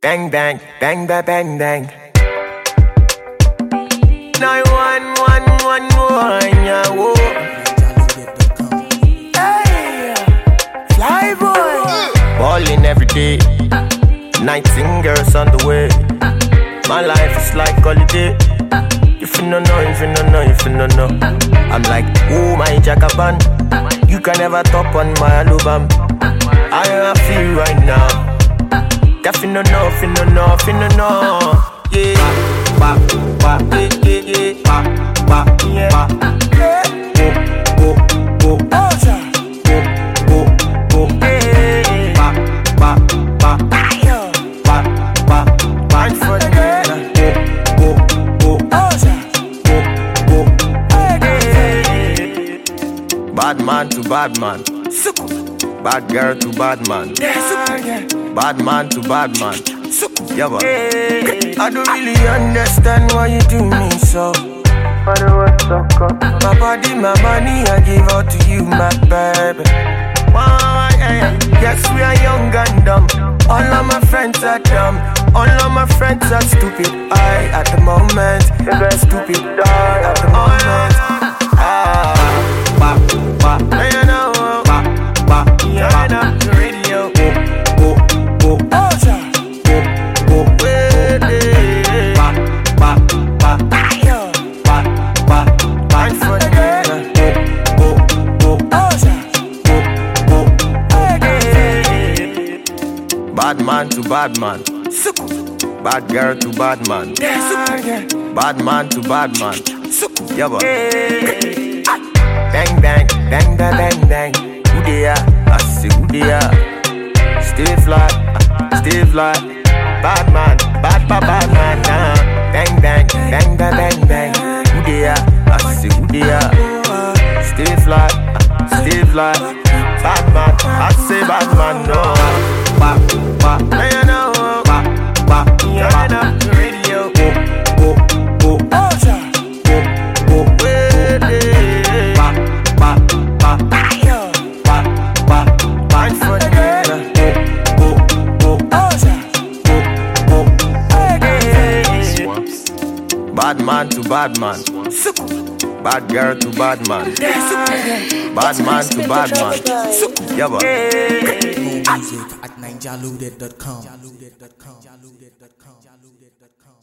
Bang bang, bang bang bang bang. 91111, yeah, whoa. Hey, fly boy. Ballin' every day, nightingales on the way. My life is like holiday. If you don't know, if you don't know, if you don't know, I'm like, oh my Jackaban. You can never top on my album. I feel right now. If you don't know, if you don't know, if you don't know, yeah. Ba ba ba, yeah yeah ba ba yeah. Go go go, go go go, yeah. Ba ba ba, ba ba ba. For the girl. Go go go, go. Bad man to bad man, bad girl to bad man, bad man to bad man. Yeah, but I don't really understand why you do me so. My body, my money, I give out to you, my baby. Yes, we are young and dumb. All of my friends are dumb. All of my friends are stupid. I, at the moment, stupid. I, at the moment. Ba, ba, you know. Ba, ba, yeah, know. The radio. Go, go, go. Bad man to bad man, bad girl to bad man, bad man to bad man. Yeah, but bang bang, bang bang bang bang. Who they are? I say who they are. Stay fly, stay fly. Bad man, bad bad bad man. Nah. Bang bang, bang bang bang bang. Who they are? I say who they are. Stay fly, stay fly. Bad man, I say bad man. No. Ba, ba, you know, ba, ba, yeah, know, the radio. Go, go, go, go, go, ba, ba, ba, ba, ba, for the girl. Go, go, go, bad man to bad man, bad girl to bad man, bad man to bad man. Yeah, but music at ninjaloaded.com.